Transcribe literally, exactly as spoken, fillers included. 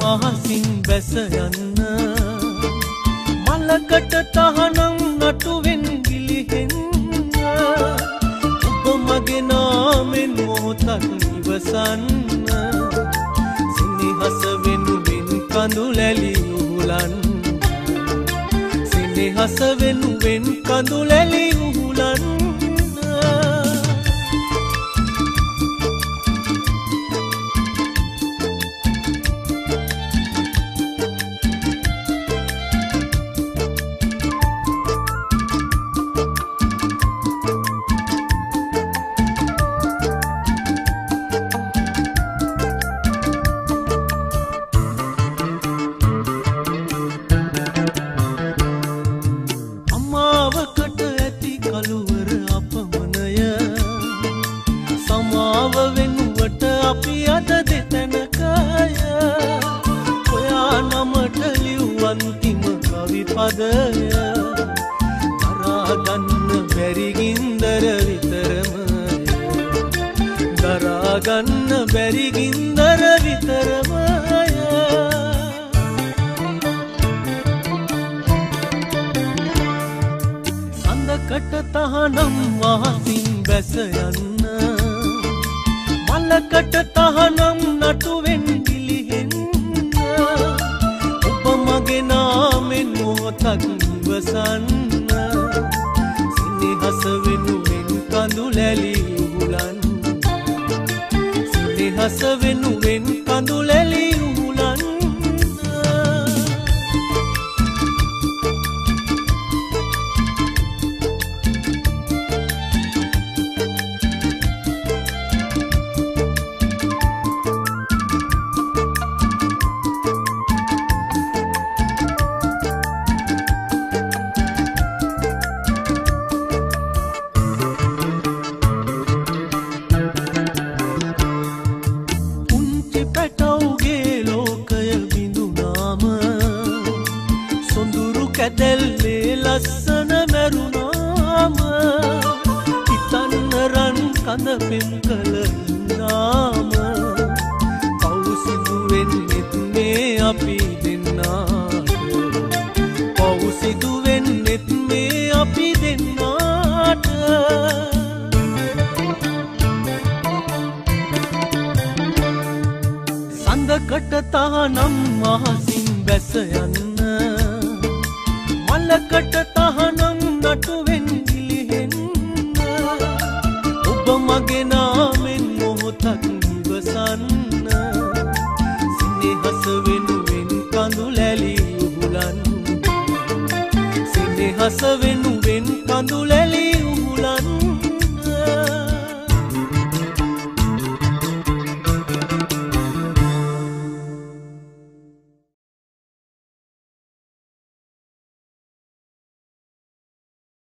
අහසින් බැස යන්න මලකට තහනම් නටුවෙන් ගිලිහෙන්න ඔබ මගේ නාමෙන් මොහොතක් ඉවසන්න සිනහස වෙනුවෙන් කඳුලැලි උහුලන්න සිනහස වෙනුවෙන් කඳුලැලි උහුලන්න දරාගන්න බැරි ගින්දර විතරමය සඳකට තහනම් අහසින් බැස යන්න මලකට තහනම් නටුවෙන් ගිලිහෙන්න ඔබ මගේ නාමෙන් මොහොතක් ඉවසන්න සිනහස වෙනුවෙන් කඳුලැලි උහුලන්න සිනහස වෙනුවෙන් කඳුලැලි උහුලන්න කැදැල්ලේ ලස්සන මැරුණාම හිතන්න රන් කඳ පෙම් කළ ඉන්නාම පවුසිදු වෙන්නෙත් මේ අපි දෙන්නාට පවුසිදු වෙන්නෙත් මේ අපි දෙන්නාට සඳකට තහනම් අහසින් බැස යන්න මලකට තහනම් නටුවෙන් ගිලිහෙන්න ඔබ මගේ නාමෙන් මොහොතක් ඉවසන්න සිනහස වෙනුවෙන් කඳුලැලි උහුලන්න සිනහස